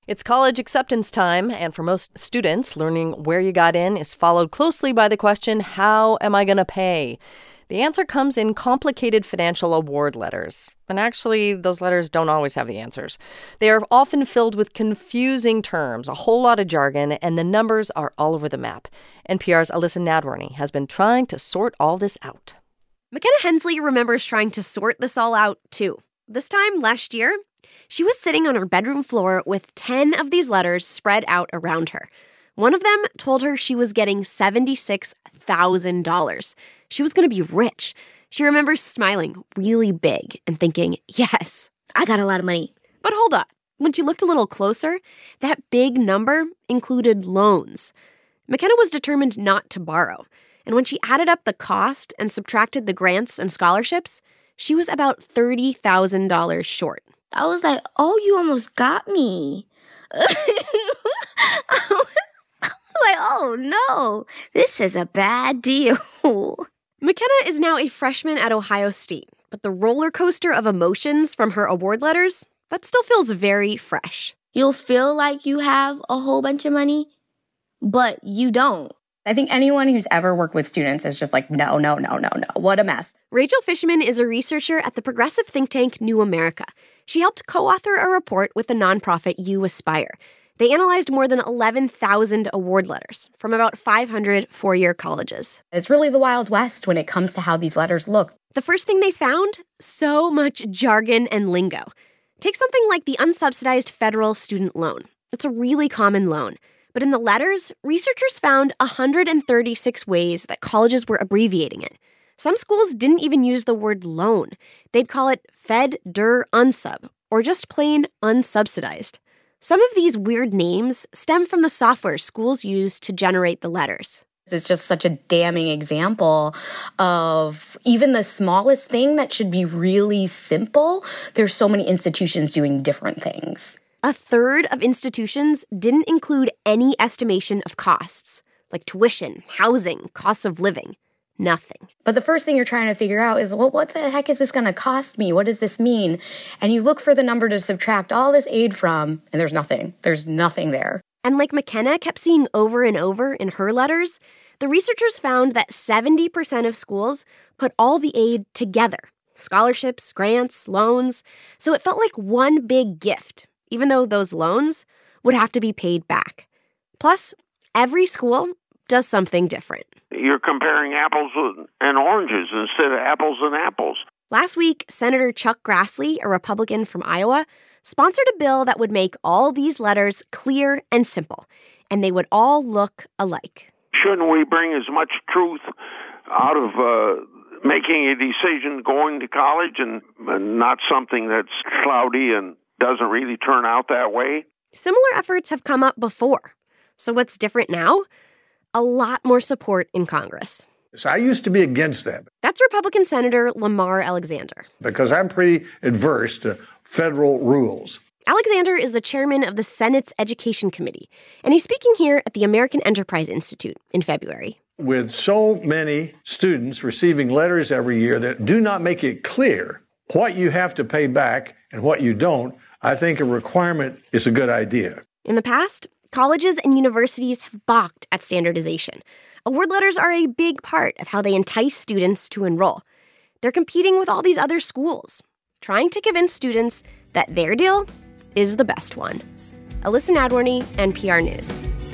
It's college acceptance time, and for most students, learning where you got in is followed closely by the question, how am I going to pay? The answer comes in complicated financial award letters. And actually, those letters don't always have the answers. They are often filled with confusing terms, a whole lot of jargon, and the numbers are all over the map. NPR's Alyssa Nadworny has been trying to sort all this out. McKenna Hensley remembers trying to sort this all out, too. This time last year, she was sitting on her bedroom floor with 10 of these letters spread out around her. One of them told her she was getting $76,000. She was going to be rich. She remembers smiling really big and thinking, yes, I got a lot of money. But hold on. When she looked a little closer, that big number included loans. McKenna was determined not to borrow. And when she added up the cost and subtracted the grants and scholarships, she was about $30,000 short. I was like, oh, you almost got me. I was like, oh, no, this is a bad deal. McKenna is now a freshman at Ohio State, but the roller coaster of emotions from her award letters, that still feels very fresh. You'll feel like you have a whole bunch of money, but you don't. I think anyone who's ever worked with students is just like, no. What a mess. Rachel Fishman is a researcher at the progressive think tank New America. She helped co-author a report with the nonprofit You Aspire. They analyzed more than 11,000 award letters from about 500 four-year colleges. It's really the Wild West when it comes to how these letters look. The first thing they found? So much jargon and lingo. Take something like the unsubsidized federal student loan. It's a really common loan. But in the letters, researchers found 136 ways that colleges were abbreviating it. Some schools didn't even use the word loan. They'd call it Fed Der Unsub, or just plain unsubsidized. Some of these weird names stem from the software schools use to generate the letters. It's just such a damning example of even the smallest thing that should be really simple. There's so many institutions doing different things. A third of institutions didn't include any estimation of costs, like tuition, housing, costs of living. Nothing. But the first thing you're trying to figure out is, well, what the heck is this going to cost me? What does this mean? And you look for the number to subtract all this aid from, and there's nothing. There's nothing there. And like McKenna kept seeing over and over in her letters, the researchers found that 70% of schools put all the aid together. Scholarships, grants, loans. So it felt like one big gift, even though those loans would have to be paid back. Plus, every school does something different. You're comparing apples and oranges instead of apples and apples. Last week, Senator Chuck Grassley, a Republican from Iowa, sponsored a bill that would make all these letters clear and simple, and they would all look alike. Shouldn't we bring as much truth out of making a decision going to college and not something that's cloudy and doesn't really turn out that way? Similar efforts have come up before. So what's different now? A lot more support in Congress. So I used to be against that. That's Republican Senator Lamar Alexander. Because I'm pretty adverse to federal rules. Alexander is the chairman of the Senate's Education Committee, and he's speaking here at the American Enterprise Institute in February. With so many students receiving letters every year that do not make it clear what you have to pay back and what you don't, I think a requirement is a good idea. In the past, colleges and universities have balked at standardization. Award letters are a big part of how they entice students to enroll. They're competing with all these other schools, trying to convince students that their deal is the best one. Alyssa Nadworny, NPR News.